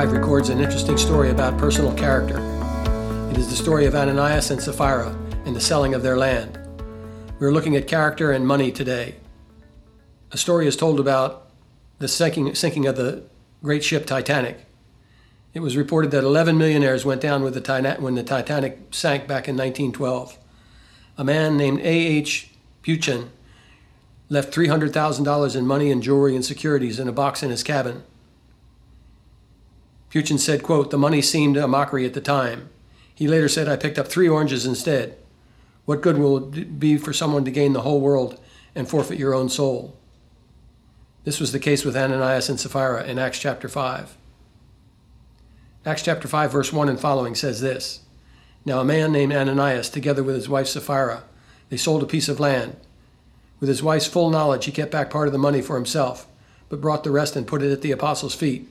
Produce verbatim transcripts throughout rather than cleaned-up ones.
five records an interesting story about personal character. It is the story of Ananias and Sapphira and the selling of their land. We are looking at character and money today. A story is told about the sinking, sinking of the great ship Titanic. It was reported that eleven millionaires went down with the Titan- when the Titanic sank back in nineteen twelve. A man named A H Buchan left three hundred thousand dollars in money and jewelry and securities in a box in his cabin. Buchan said, quote, "The money seemed a mockery at the time." He later said, "I picked up three oranges instead. What good will it be for someone to gain the whole world and forfeit your own soul?" This was the case with Ananias and Sapphira in Acts chapter five. Acts chapter five, verse one and following says this: "Now a man named Ananias, together with his wife Sapphira, they sold a piece of land. With his wife's full knowledge, he kept back part of the money for himself, but brought the rest and put it at the apostles' feet.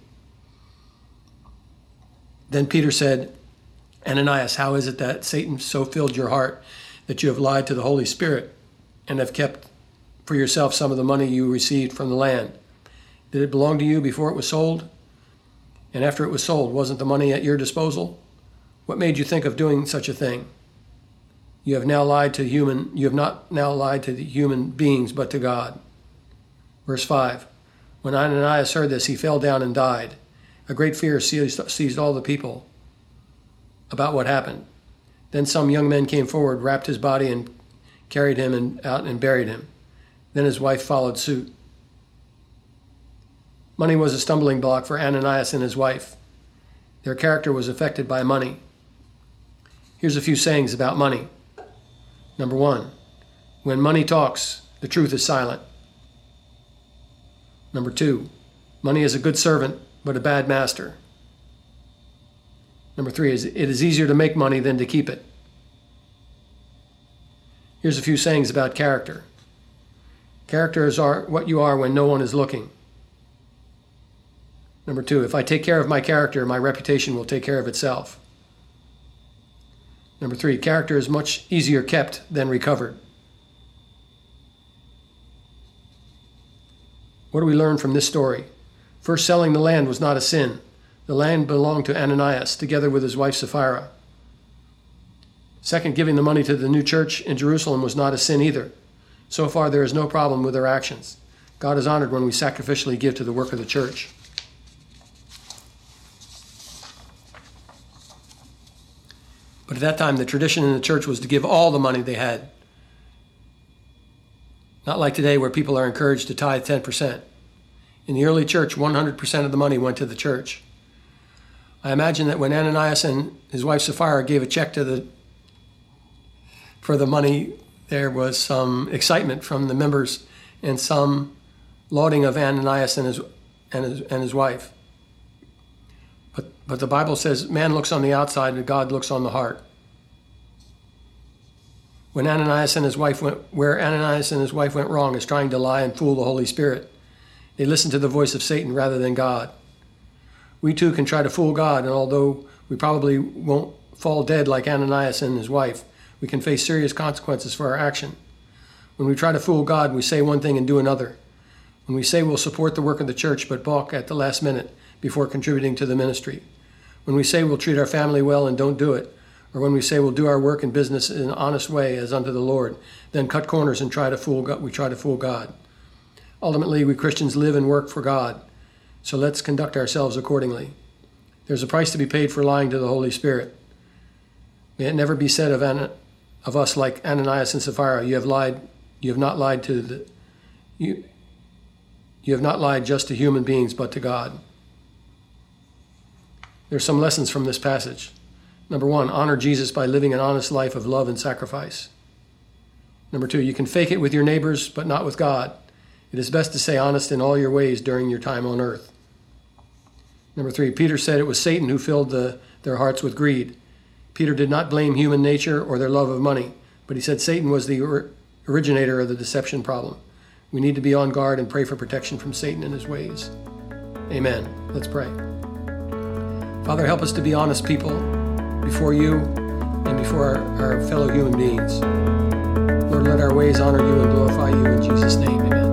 Then Peter said, 'Ananias, how is it that Satan so filled your heart that you have lied to the Holy Spirit and have kept for yourself some of the money you received from the land? Did it belong to you before it was sold? And after it was sold, wasn't the money at your disposal? What made you think of doing such a thing? You have now lied to human, you have not now lied to the human beings, but to God." Verse five, "When Ananias heard this, he fell down and died. A great fear seized, seized all the people about what happened. Then some young men came forward, wrapped his body, and carried him and, out and buried him. Then his wife followed suit." Money was a stumbling block for Ananias and his wife. Their character was affected by money. Here's a few sayings about money. Number one, when money talks, the truth is silent. Number two, money is a good servant, but a bad master. Number three is it is easier to make money than to keep it. Here's a few sayings about character. Character is are what you are when no one is looking. Number two, if I take care of my character, my reputation will take care of itself. Number three, character is much easier kept than recovered. What do we learn from this story? First, selling the land was not a sin. The land belonged to Ananias, together with his wife Sapphira. Second, giving the money to the new church in Jerusalem was not a sin either. So far, there is no problem with their actions. God is honored when we sacrificially give to the work of the church. But at that time, the tradition in the church was to give all the money they had. Not like today, where people are encouraged to tithe ten percent. In the early church, one hundred percent of the money went to the church. I imagine that when Ananias and his wife Sapphira gave a check to the for the money, there was some excitement from the members and some lauding of Ananias and his and his, and his wife. But but the Bible says man looks on the outside and God looks on the heart. When Ananias and his wife went where Ananias and his wife went wrong is trying to lie and fool the Holy Spirit. They listened to the voice of Satan rather than God. We too can try to fool God, and although we probably won't fall dead like Ananias and his wife, we can face serious consequences for our action. When we try to fool God, we say one thing and do another. When we say we'll support the work of the church but balk at the last minute before contributing to the ministry. When we say we'll treat our family well and don't do it, or when we say we'll do our work and business in an honest way as unto the Lord, then cut corners and try to fool God, we try to fool God. Ultimately, we Christians live and work for God, so let's conduct ourselves accordingly. There's a price to be paid for lying to the Holy Spirit. May it never be said of An- of us like Ananias and Sapphira, you have lied, you have not lied to the you you have not lied just to human beings, but to God. There's some lessons from this passage. Number one, honor Jesus by living an honest life of love and sacrifice. Number two, you can fake it with your neighbors, but not with God. It is best to stay honest in all your ways during your time on earth. Number three, Peter said it was Satan who filled the, their hearts with greed. Peter did not blame human nature or their love of money, but he said Satan was the or- originator of the deception problem. We need to be on guard and pray for protection from Satan and his ways. Amen. Let's pray. Father, help us to be honest people before you and before our, our fellow human beings. Lord, let our ways honor you and glorify you in Jesus' name. Amen.